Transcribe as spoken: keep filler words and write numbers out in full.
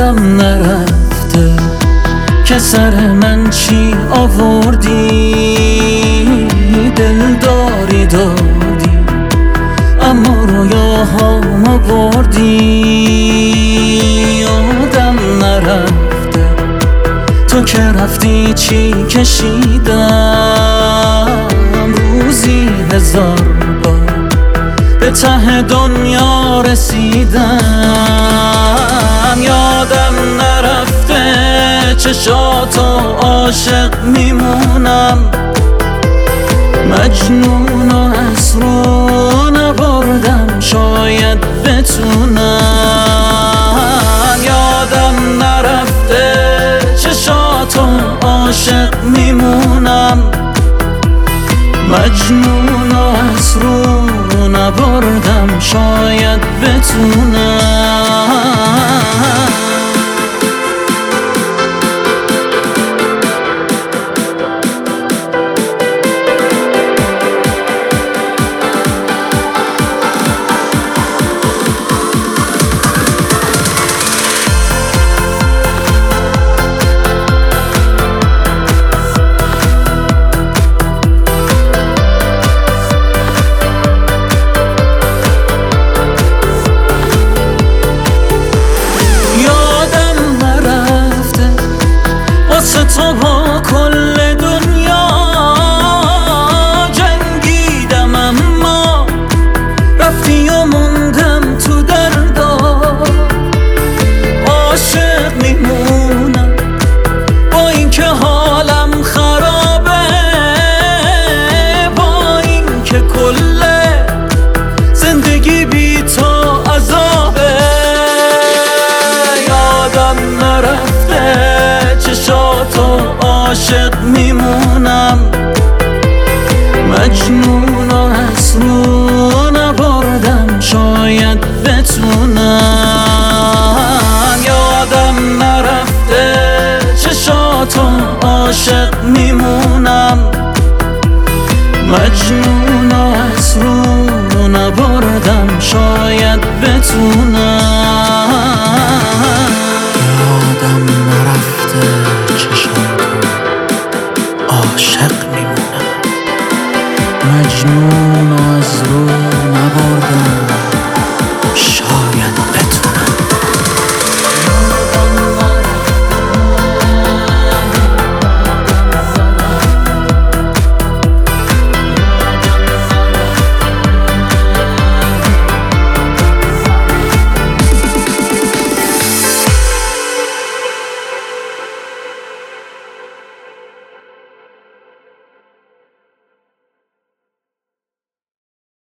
یادم نرفته که سر من چی آوردی، دلداری دادی اما رویاهامو بردی. یادم نرفته تو که رفتی چی کشیدم، روزی هزار بار به ته دنیا رسیدم. یادم نرفته چشاتو عاشق میمونم، مجنون و از رو نبردم شاید بتونم. یادم نرفته چشاتو عاشق میمونم، مجنون و از رو نبردم شاید بتونم. تو با کل دنیا جنگیدم اما رفتی و موندم تو دردا. عاشق میمونم با اینکه حالم خرابه، با اینکه کل زندگی بی تو عذابه. یادم نرفته چشاتو عاشق میمونم، مجنون و از رو نبردم شاید بتونم. یادم نرفته چشاتو عاشق میمونم، مجنون و از رو نبردم شاید